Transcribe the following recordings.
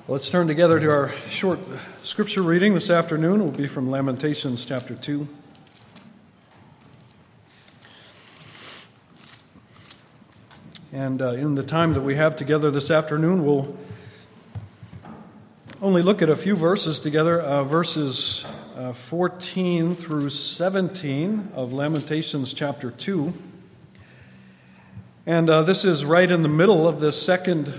Let's turn together to our short scripture reading this afternoon. It will be from Lamentations chapter 2. And in the time that we have together this afternoon, we'll only look at a few verses together, verses 14 through 17 of Lamentations chapter 2. And this is right in the middle of the second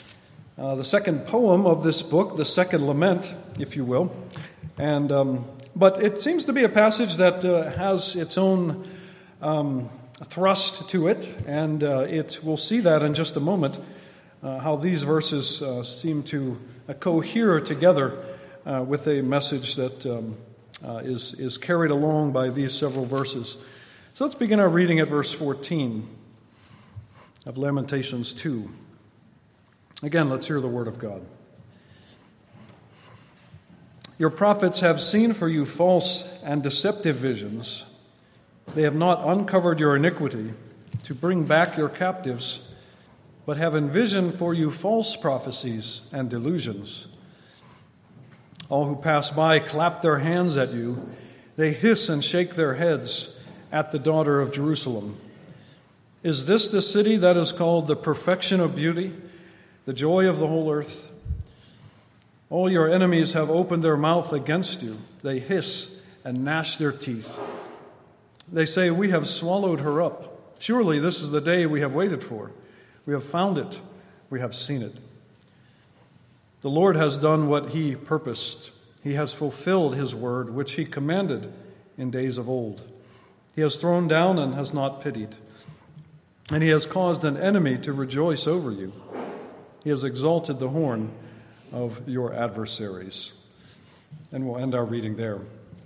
poem of this book, the second lament, if you will. And but it seems to be a passage that has its own thrust to it, and we'll see that in just a moment, how these verses seem to cohere together with a message that is carried along by these several verses. So let's begin our reading at verse 14 of Lamentations 2. Again, let's hear the word of God. Your prophets have seen for you false and deceptive visions. They have not uncovered your iniquity to bring back your captives, but have envisioned for you false prophecies and delusions. All who pass by clap their hands at you. They hiss and shake their heads at the daughter of Jerusalem. Is this the city that is called the perfection of beauty, the joy of the whole earth? All your enemies have opened their mouth against you. They hiss and gnash their teeth. They say, we have swallowed her up. Surely this is the day we have waited for. We have found it. We have seen it. The Lord has done what he purposed. He has fulfilled his word, which he commanded in days of old. He has thrown down and has not pitied. And he has caused an enemy to rejoice over you. He has exalted the horn of your adversaries. And we'll end our reading there.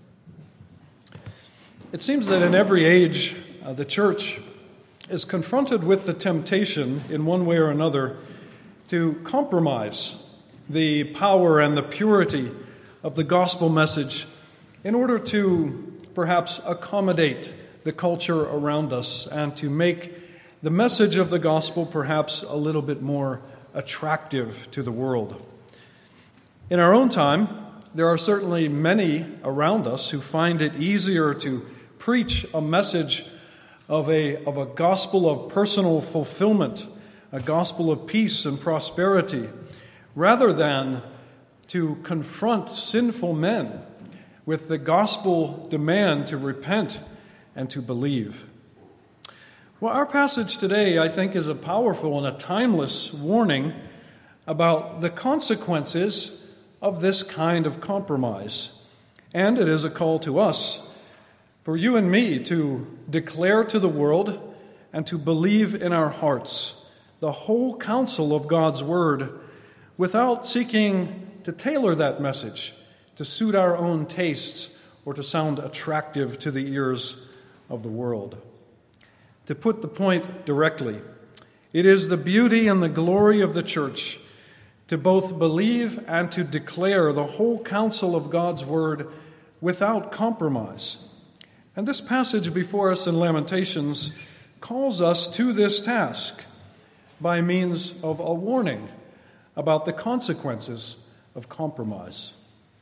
It seems that in every age, the church is confronted with the temptation, in one way or another, to compromise the power and the purity of the gospel message in order to perhaps accommodate the culture around us and to make the message of the gospel perhaps a little bit more attractive to the world. In our own time, there are certainly many around us who find it easier to preach a message of a gospel of personal fulfillment, a gospel of peace and prosperity, rather than to confront sinful men with the gospel demand to repent and to believe. Well, our passage today, I think, is a powerful and a timeless warning about the consequences of this kind of compromise. And it is a call to us, for you and me, to declare to the world and to believe in our hearts the whole counsel of God's word without seeking to tailor that message to suit our own tastes or to sound attractive to the ears of the world. To put the point directly, it is the beauty and the glory of the church to both believe and to declare the whole counsel of God's word without compromise. And this passage before us in Lamentations calls us to this task by means of a warning about the consequences of compromise.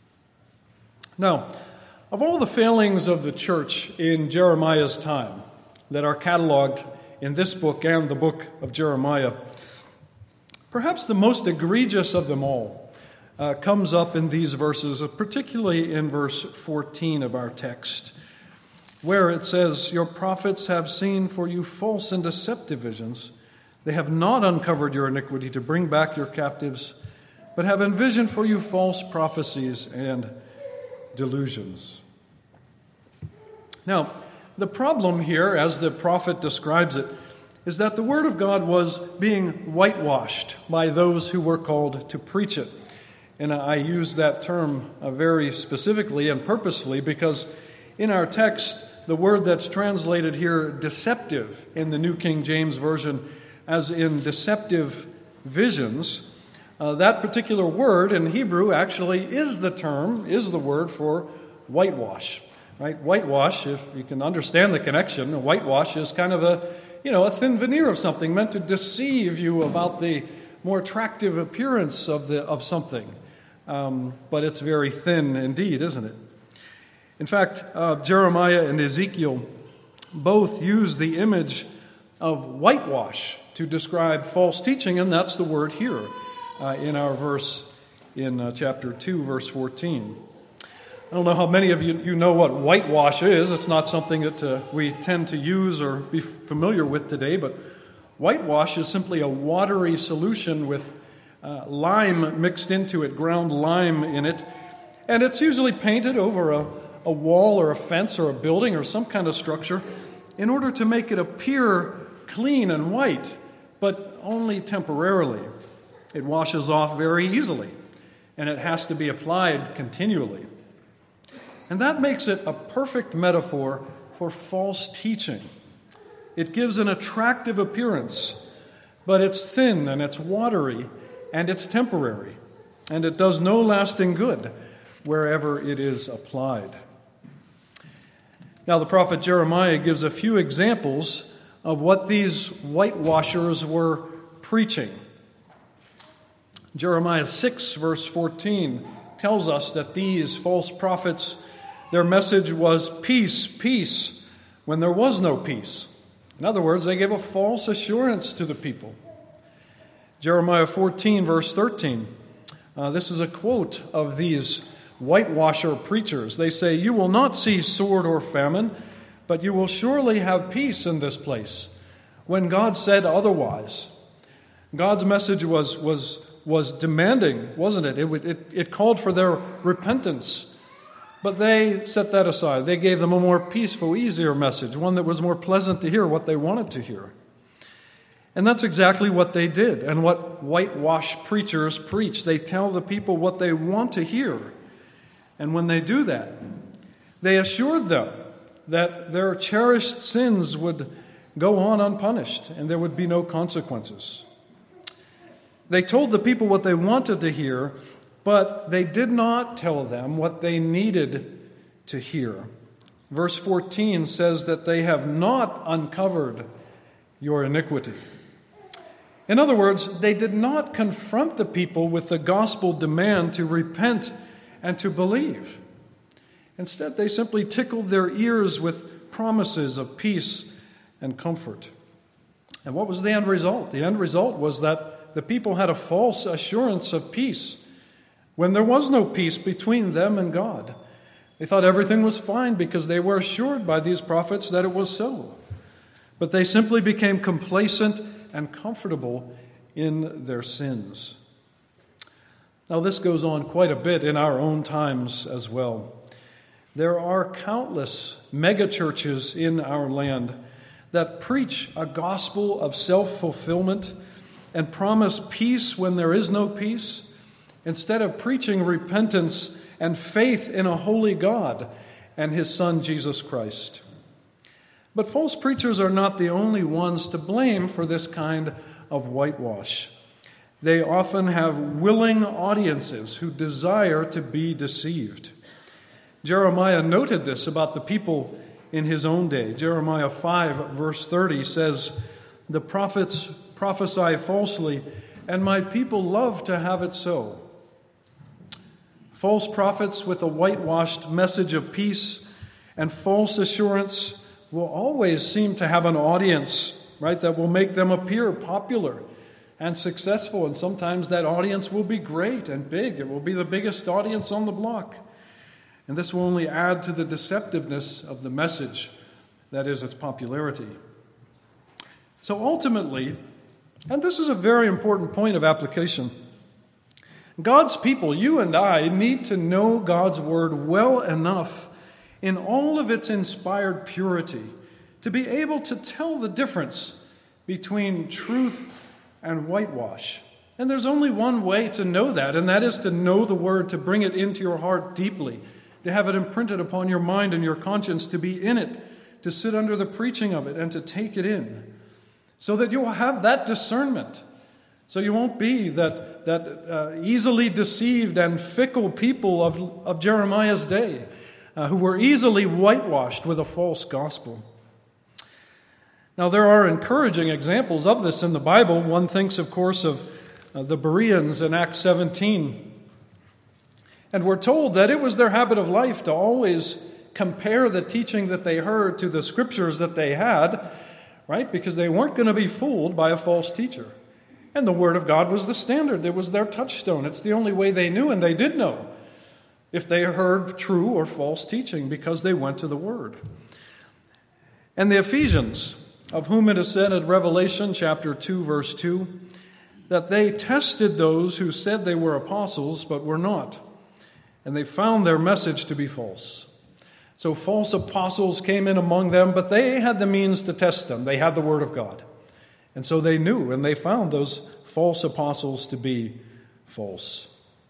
Now, of all the failings of the church in Jeremiah's time that are cataloged in this book and the book of Jeremiah, perhaps the most egregious of them all comes up in these verses, particularly in verse 14 of our text, where it says, your prophets have seen for you false and deceptive visions. They have not uncovered your iniquity to bring back your captives, but have envisioned for you false prophecies and delusions. Now, the problem here, as the prophet describes it, is that the word of God was being whitewashed by those who were called to preach it. And I use that term very specifically and purposefully because in our text, the word that's translated here, deceptive, in the New King James Version, as in deceptive visions, that particular word in Hebrew actually is the word for whitewash. Right? Whitewash, if you can understand the connection, whitewash is kind of a thin veneer of something meant to deceive you about the more attractive appearance of something. But it's very thin indeed, isn't it? In fact, Jeremiah and Ezekiel both use the image of whitewash to describe false teaching, and that's the word here in our verse in chapter 2, verse 14. I don't know how many of you know what whitewash is. It's not something that we tend to use or be familiar with today, but whitewash is simply a watery solution with lime mixed into it, ground lime in it, and it's usually painted over a wall or a fence or a building or some kind of structure in order to make it appear clean and white, but only temporarily. It washes off very easily, and it has to be applied continually. And that makes it a perfect metaphor for false teaching. It gives an attractive appearance, but it's thin and it's watery and it's temporary, and it does no lasting good wherever it is applied. Now, the prophet Jeremiah gives a few examples of what these whitewashers were preaching. Jeremiah 6, verse 14, tells us that these false prophets, their message was peace, peace, when there was no peace. In other words, they gave a false assurance to the people. Jeremiah 14, verse 13, this is a quote of these whitewasher preachers. They say, "You will not see sword or famine, but you will surely have peace in this place," when God said otherwise. God's message was demanding, wasn't it? It called for their repentance. But they set that aside. They gave them a more peaceful, easier message, one that was more pleasant to hear, what they wanted to hear. And that's exactly what they did, and what whitewash preachers preach. They tell the people what they want to hear. And when they do that, they assured them that their cherished sins would go on unpunished and there would be no consequences. They told the people what they wanted to hear, but they did not tell them what they needed to hear. Verse 14 says that they have not uncovered your iniquity. In other words, they did not confront the people with the gospel demand to repent and to believe. Instead, they simply tickled their ears with promises of peace and comfort. And what was the end result? The end result was that the people had a false assurance of peace when there was no peace between them and God. They thought everything was fine because they were assured by these prophets that it was so. But they simply became complacent and comfortable in their sins. Now, this goes on quite a bit in our own times as well. There are countless megachurches in our land that preach a gospel of self-fulfillment and promise peace when there is no peace, instead of preaching repentance and faith in a holy God and His Son, Jesus Christ. But false preachers are not the only ones to blame for this kind of whitewash. They often have willing audiences who desire to be deceived. Jeremiah noted this about the people in his own day. Jeremiah 5, verse 30 says, "The prophets prophesy falsely, and my people love to have it so." False prophets with a whitewashed message of peace and false assurance will always seem to have an audience, right, that will make them appear popular and successful. And sometimes that audience will be great and big. It will be the biggest audience on the block. And this will only add to the deceptiveness of the message, that is, its popularity. So ultimately, and this is a very important point of application, God's people, you and I, need to know God's Word well enough in all of its inspired purity to be able to tell the difference between truth and whitewash. And there's only one way to know that, and that is to know the Word, to bring it into your heart deeply, to have it imprinted upon your mind and your conscience, to be in it, to sit under the preaching of it and to take it in, so that you will have that discernment. So you won't be that easily deceived and fickle people of Jeremiah's day who were easily whitewashed with a false gospel. Now, there are encouraging examples of this in the Bible. One thinks, of course, of the Bereans in Acts 17. And we're told that it was their habit of life to always compare the teaching that they heard to the scriptures that they had, right? Because they weren't going to be fooled by a false teacher. And the Word of God was the standard. It was their touchstone. It's the only way they knew, and they did know if they heard true or false teaching, because they went to the Word. And the Ephesians, of whom it is said in Revelation chapter 2, verse 2, that they tested those who said they were apostles but were not, and they found their message to be false. So false apostles came in among them, but they had the means to test them. They had the Word of God. And so they knew, and they found those false apostles to be false.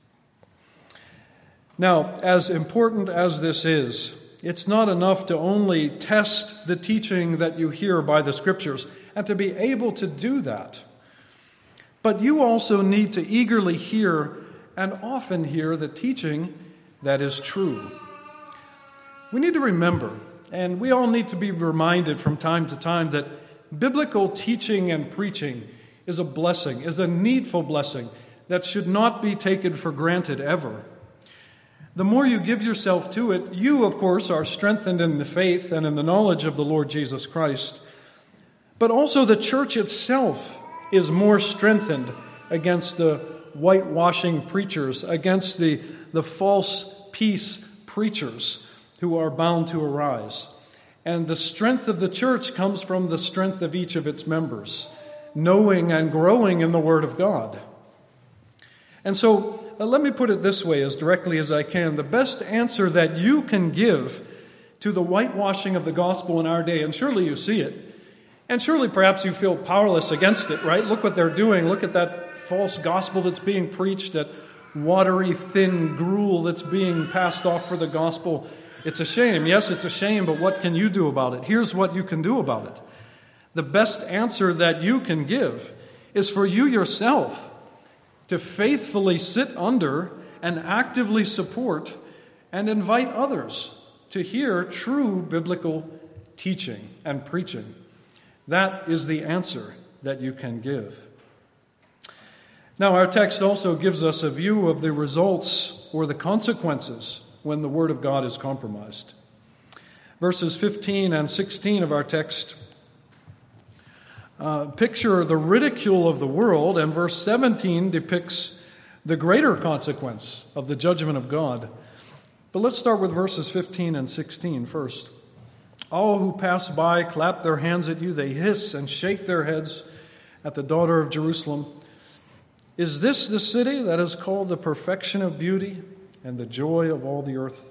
Now, as important as this is, it's not enough to only test the teaching that you hear by the Scriptures and to be able to do that. But you also need to eagerly hear and often hear the teaching that is true. We need to remember, and we all need to be reminded from time to time, that biblical teaching and preaching is a blessing, is a needful blessing that should not be taken for granted ever. The more you give yourself to it, you, of course, are strengthened in the faith and in the knowledge of the Lord Jesus Christ. But also the church itself is more strengthened against the whitewashing preachers, against the false peace preachers who are bound to arise. And the strength of the church comes from the strength of each of its members, knowing and growing in the Word of God. And so, let me put it this way as directly as I can. The best answer that you can give to the whitewashing of the gospel in our day, and surely you see it, and surely perhaps you feel powerless against it, right? Look what they're doing. Look at that false gospel that's being preached, that watery, thin gruel that's being passed off for the gospel. It's a shame. Yes, it's a shame, but what can you do about it? Here's what you can do about it. The best answer that you can give is for you yourself to faithfully sit under and actively support and invite others to hear true biblical teaching and preaching. That is the answer that you can give. Now, our text also gives us a view of the results or the consequences when the Word of God is compromised. Verses 15 and 16 of our text picture the ridicule of the world, and verse 17 depicts the greater consequence of the judgment of God. But let's start with verses 15 and 16 first. All who pass by clap their hands at you. They hiss and shake their heads at the daughter of Jerusalem. Is this the city that is called the perfection of beauty and the joy of all the earth?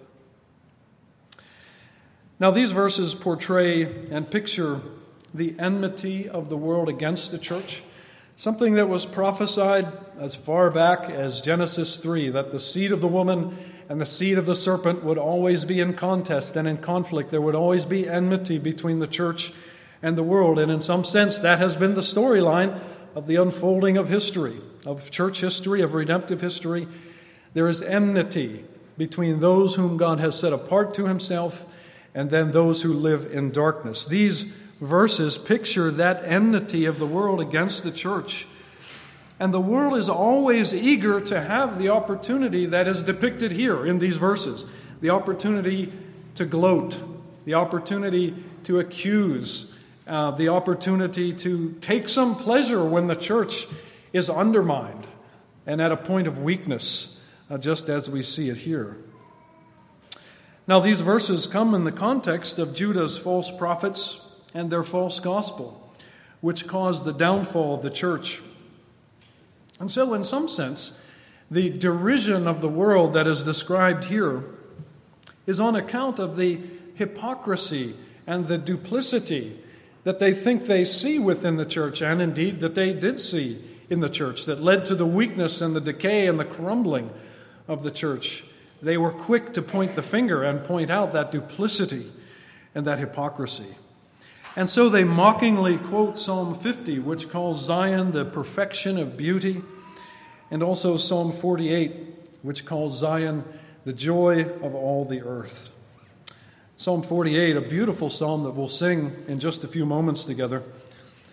Now, these verses portray and picture the enmity of the world against the church, something that was prophesied as far back as Genesis 3, that the seed of the woman and the seed of the serpent would always be in contest and in conflict. There would always be enmity between the church and the world. And in some sense, that has been the storyline of the unfolding of history, of church history, of redemptive history. There is enmity between those whom God has set apart to himself and then those who live in darkness. These verses picture that enmity of the world against the church. And the world is always eager to have the opportunity that is depicted here in these verses. The opportunity to gloat, the opportunity to accuse, the opportunity to take some pleasure when the church is undermined and at a point of weakness, just as we see it here. Now, these verses come in the context of Judah's false prophets and their false gospel, which caused the downfall of the church. And so, in some sense, the derision of the world that is described here is on account of the hypocrisy and the duplicity that they think they see within the church, and indeed that they did see in the church, that led to the weakness and the decay and the crumbling of the church. They were quick to point the finger and point out that duplicity and that hypocrisy. And so they mockingly quote Psalm 50, which calls Zion the perfection of beauty, and also Psalm 48, which calls Zion the joy of all the earth. Psalm 48, a beautiful psalm that we'll sing in just a few moments together.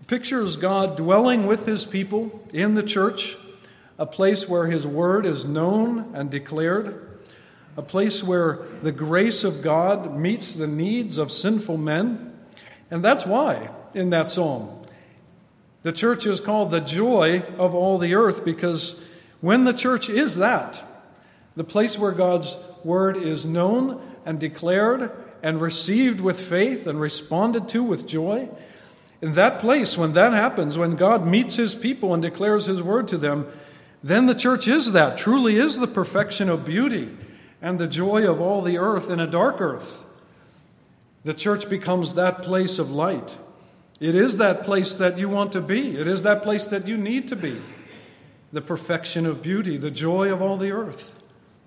pictures God dwelling with his people in the church, a place where his word is known and declared, a place where the grace of God meets the needs of sinful men. And that's why, in that psalm, the church is called the joy of all the earth, because when the church is that, the place where God's word is known and declared and received with faith and responded to with joy, in that place, when that happens, when God meets his people and declares his word to them, then the church is that, truly is the perfection of beauty and the joy of all the earth in a dark earth. The church becomes that place of light. It is that place that you want to be. It is that place that you need to be. The perfection of beauty, the joy of all the earth.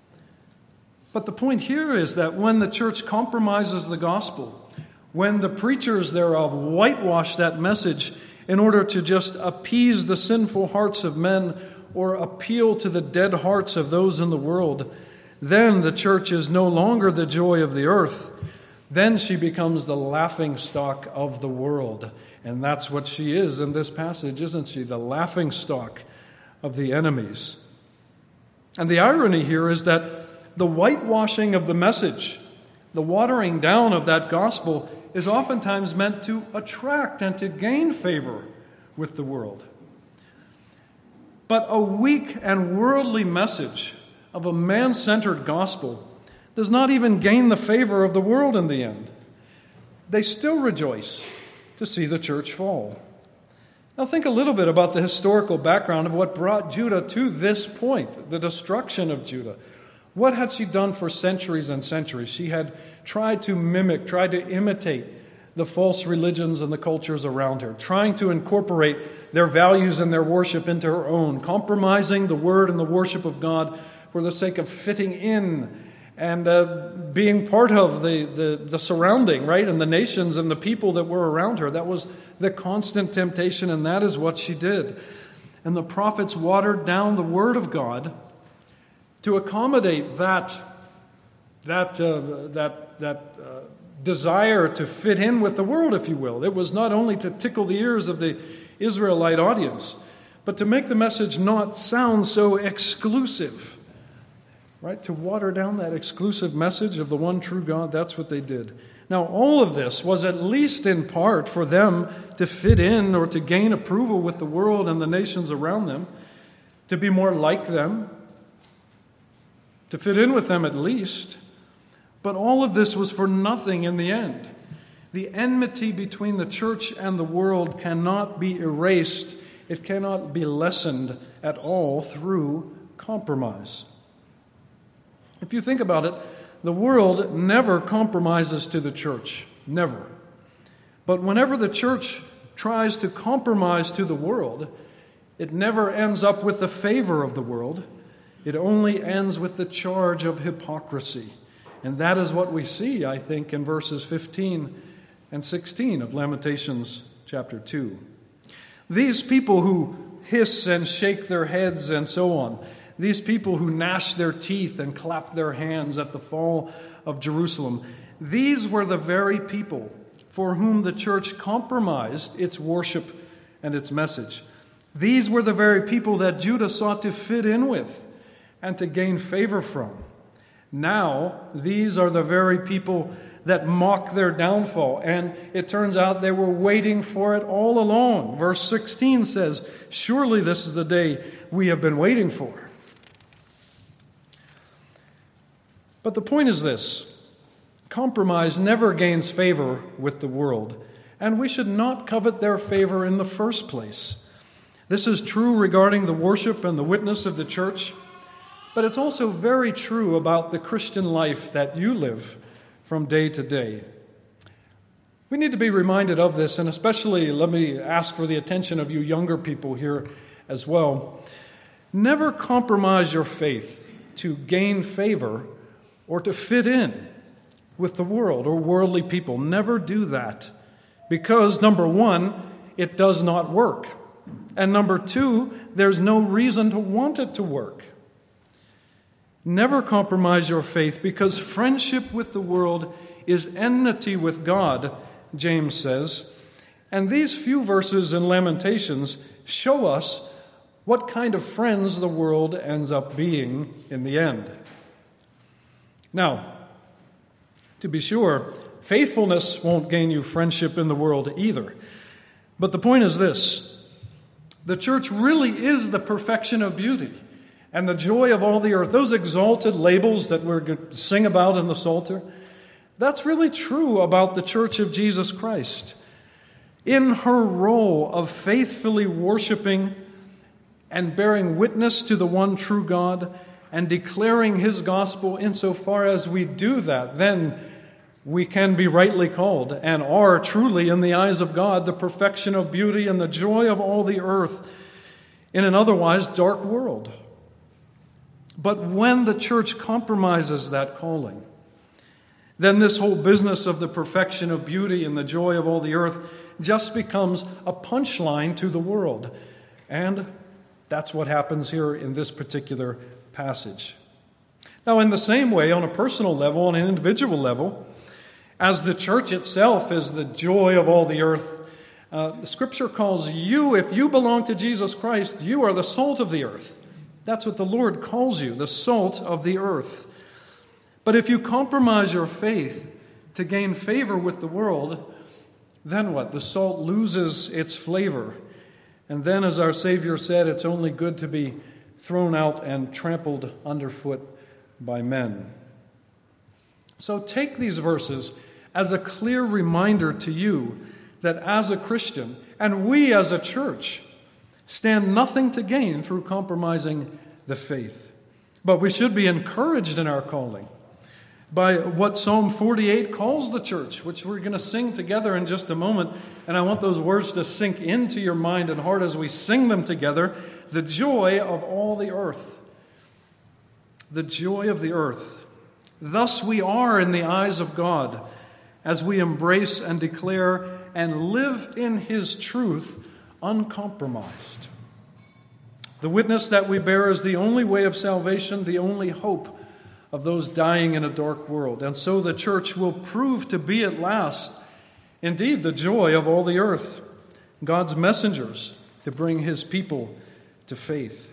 But the point here is that when the church compromises the gospel, when the preachers thereof whitewash that message in order to just appease the sinful hearts of men or appeal to the dead hearts of those in the world, then the church is no longer the joy of the earth. Then she becomes the laughingstock of the world. And that's what she is in this passage, isn't she? The laughingstock of the enemies. And the irony here is that the whitewashing of the message, the watering down of that gospel, is oftentimes meant to attract and to gain favor with the world. But a weak and worldly message of a man-centered gospel does not even gain the favor of the world in the end. They still rejoice to see the church fall. Now think a little bit about the historical background of what brought Judah to this point, the destruction of Judah. What had she done for centuries and centuries? She had tried to mimic, tried to imitate the false religions and the cultures around her, trying to incorporate their values and their worship into her own, compromising the word and the worship of God for the sake of fitting in and being part of the surrounding, right, and the nations and the people that were around her. That was the constant temptation, and that is what she did. And the prophets watered down the word of God to accommodate that desire to fit in with the world, if you will. It was not only to tickle the ears of the Israelite audience, but to make the message not sound so exclusive. Right? To water down that exclusive message of the one true God, that's what they did. Now, all of this was at least in part for them to fit in or to gain approval with the world and the nations around them, to be more like them, to fit in with them at least. But all of this was for nothing in the end. The enmity between the church and the world cannot be erased. It cannot be lessened at all through compromise. If you think about it, the world never compromises to the church. Never. But whenever the church tries to compromise to the world, it never ends up with the favor of the world. It only ends with the charge of hypocrisy. And that is what we see, I think, in verses 15 and 16 of Lamentations chapter 2. These people who hiss and shake their heads and so on, these people who gnash their teeth and clap their hands at the fall of Jerusalem, these were the very people for whom the church compromised its worship and its message. These were the very people that Judah sought to fit in with and to gain favor from. Now, these are the very people that mock their downfall, and it turns out they were waiting for it all along. Verse 16 says, "Surely this is the day we have been waiting for." But the point is this: compromise never gains favor with the world, and we should not covet their favor in the first place. This is true regarding the worship and the witness of the church, but it's also very true about the Christian life that you live from day to day. We need to be reminded of this, and especially let me ask for the attention of you younger people here as well. Never compromise your faith to gain favor or to fit in with the world or worldly people. Never do that. Because, number one, it does not work. And number two, there's no reason to want it to work. Never compromise your faith, because friendship with the world is enmity with God, James says. And these few verses in Lamentations show us what kind of friends the world ends up being in the end. Now, to be sure, faithfulness won't gain you friendship in the world either. But the point is this: the church really is the perfection of beauty and the joy of all the earth. Those exalted labels that we're going to sing about in the Psalter, that's really true about the Church of Jesus Christ. In her role of faithfully worshiping and bearing witness to the one true God and declaring His gospel, insofar as we do that, then we can be rightly called and are truly, in the eyes of God, the perfection of beauty and the joy of all the earth in an otherwise dark world. But when the church compromises that calling, then this whole business of the perfection of beauty and the joy of all the earth just becomes a punchline to the world. And that's what happens here in this particular passage. Now, in the same way, on a personal level, on an individual level, as the church itself is the joy of all the earth, the Scripture calls you, if you belong to Jesus Christ, you are the salt of the earth. That's what the Lord calls you, the salt of the earth. But if you compromise your faith to gain favor with the world, then what? The salt loses its flavor. And then, as our Savior said, it's only good to be thrown out and trampled underfoot by men. So take these verses as a clear reminder to you that as a Christian, and we as a church, stand nothing to gain through compromising the faith. But we should be encouraged in our calling by what Psalm 48 calls the church, which we're going to sing together in just a moment. And I want those words to sink into your mind and heart as we sing them together. The joy of all the earth. The joy of the earth. Thus we are in the eyes of God as we embrace and declare and live in His truth uncompromised. The witness that we bear is the only way of salvation, the only hope of those dying in a dark world. And so the church will prove to be at last, indeed, the joy of all the earth, God's messengers to bring His people to faith.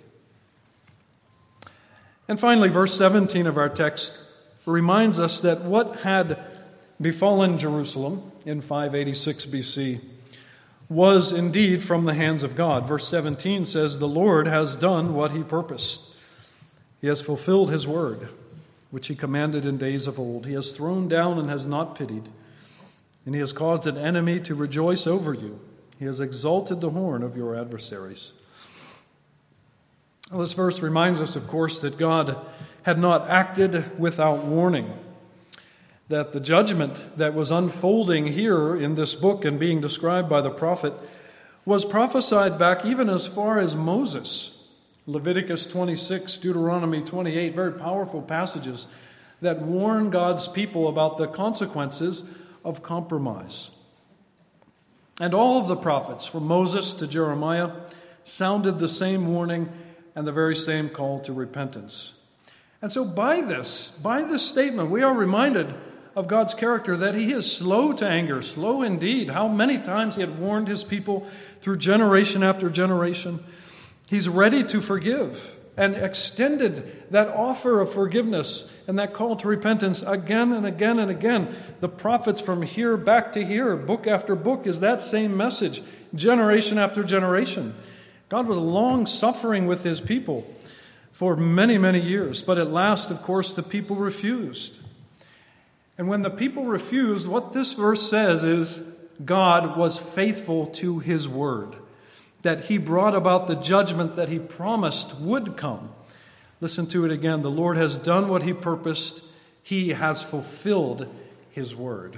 And finally, verse 17 of our text reminds us that what had befallen Jerusalem in 586 BC was indeed from the hands of God. Verse 17 says, "The Lord has done what He purposed. He has fulfilled His word, which He commanded in days of old. He has thrown down and has not pitied, and He has caused an enemy to rejoice over you. He has exalted the horn of your adversaries." Well, this verse reminds us, of course, that God had not acted without warning, that the judgment that was unfolding here in this book and being described by the prophet was prophesied back even as far as Moses. Leviticus 26, Deuteronomy 28, very powerful passages that warn God's people about the consequences of compromise. And all of the prophets, from Moses to Jeremiah, sounded the same warning and the very same call to repentance. And so by this statement, we are reminded of God's character, that He is slow to anger, slow indeed. How many times He had warned His people through generation after generation. He's ready to forgive and extended that offer of forgiveness and that call to repentance again and again and again. The prophets from here back to here, book after book, is that same message, generation after generation. God was long-suffering with His people for many, many years. But at last, of course, the people refused. And when the people refused, what this verse says is God was faithful to His word, that He brought about the judgment that He promised would come. Listen to it again. The Lord has done what He purposed. He has fulfilled His word.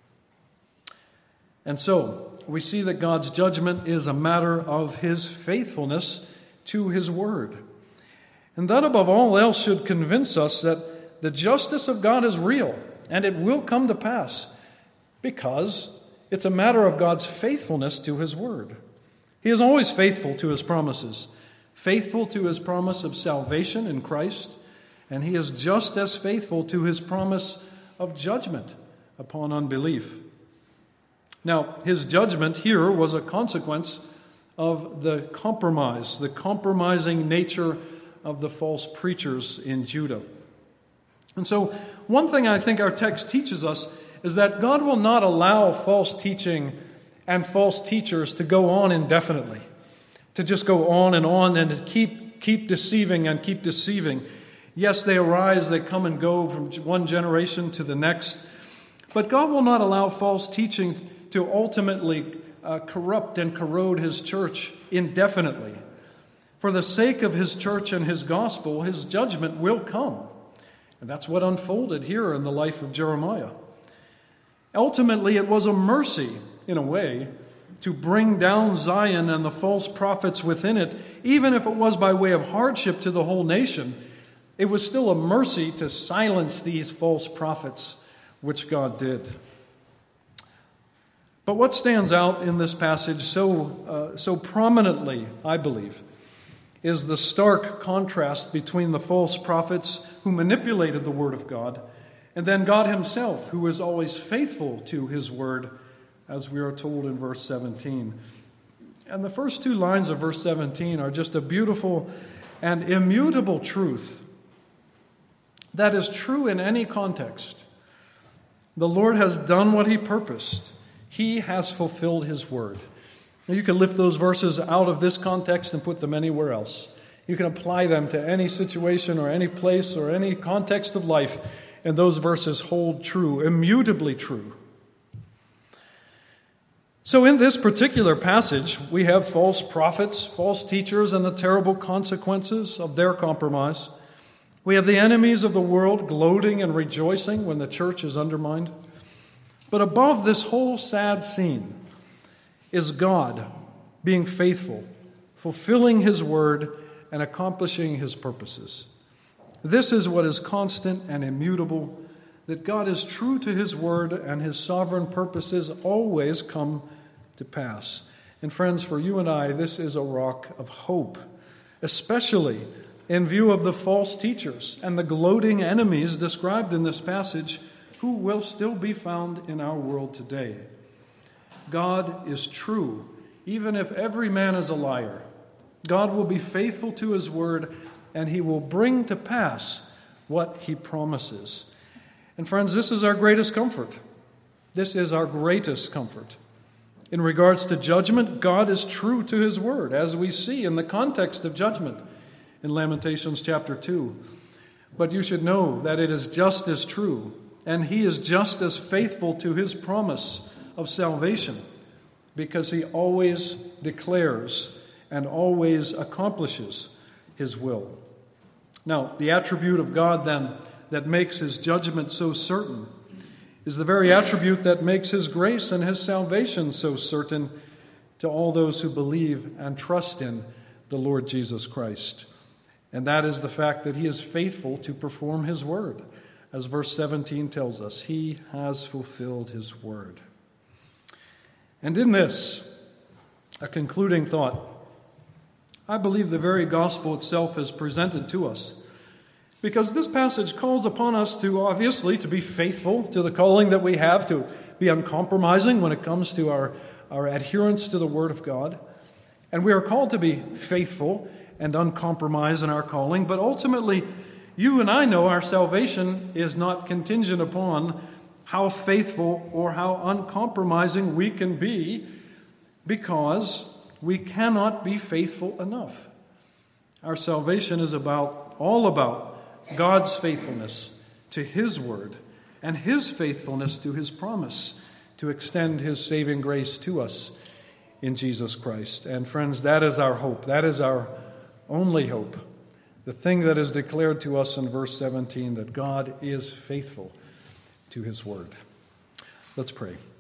And so, we see that God's judgment is a matter of His faithfulness to His word. And that above all else should convince us that the justice of God is real, and it will come to pass, because it's a matter of God's faithfulness to His word. He is always faithful to His promises, faithful to His promise of salvation in Christ, and He is just as faithful to His promise of judgment upon unbelief. Now, his judgment here was a consequence of the compromising nature of the false preachers in Judah. And so, one thing I think our text teaches us is that God will not allow false teaching and false teachers to go on indefinitely, to just go on and to keep deceiving and keep deceiving. Yes, they arise, they come and go from one generation to the next, but God will not allow false teaching to ultimately corrupt and corrode his church indefinitely. For the sake of his church and his gospel, his judgment will come. And that's what unfolded here in the life of Jeremiah. Ultimately, it was a mercy, in a way, to bring down Zion and the false prophets within it, even if it was by way of hardship to the whole nation. It was still a mercy to silence these false prophets, which God did. But what stands out in this passage so prominently, I believe, is the stark contrast between the false prophets who manipulated the Word of God and then God himself, who is always faithful to his Word, as we are told in verse 17. And the first two lines of verse 17 are just a beautiful and immutable truth that is true in any context. The Lord has done what he purposed. He has fulfilled his word. Now, you can lift those verses out of this context and put them anywhere else. You can apply them to any situation or any place or any context of life, and those verses hold true, immutably true. So in this particular passage, we have false prophets, false teachers, and the terrible consequences of their compromise. We have the enemies of the world gloating and rejoicing when the church is undermined. But above this whole sad scene is God being faithful, fulfilling his word, and accomplishing his purposes. This is what is constant and immutable, that God is true to his word and his sovereign purposes always come to pass. And friends, for you and I, this is a rock of hope, especially in view of the false teachers and the gloating enemies described in this passage who will still be found in our world today. God is true, even if every man is a liar. God will be faithful to his word, and he will bring to pass what he promises. And friends, this is our greatest comfort. This is our greatest comfort. In regards to judgment, God is true to his word, as we see in the context of judgment in Lamentations chapter 2. But you should know that it is just as true, and he is just as faithful to his promise of salvation, because he always declares and always accomplishes his will. Now, the attribute of God, then, that makes his judgment so certain is the very attribute that makes his grace and his salvation so certain to all those who believe and trust in the Lord Jesus Christ. And that is the fact that he is faithful to perform his word. As verse 17 tells us, he has fulfilled his word. And in this, a concluding thought, I believe the very gospel itself is presented to us, because this passage calls upon us to, obviously, to be faithful to the calling that we have, to be uncompromising when it comes to our adherence to the Word of God. And we are called to be faithful and uncompromised in our calling, but ultimately, you and I know our salvation is not contingent upon how faithful or how uncompromising we can be, because we cannot be faithful enough. Our salvation is all about God's faithfulness to his word and his faithfulness to his promise to extend his saving grace to us in Jesus Christ. And friends, that is our hope. That is our only hope. The thing that is declared to us in verse 17, that God is faithful to his word. Let's pray.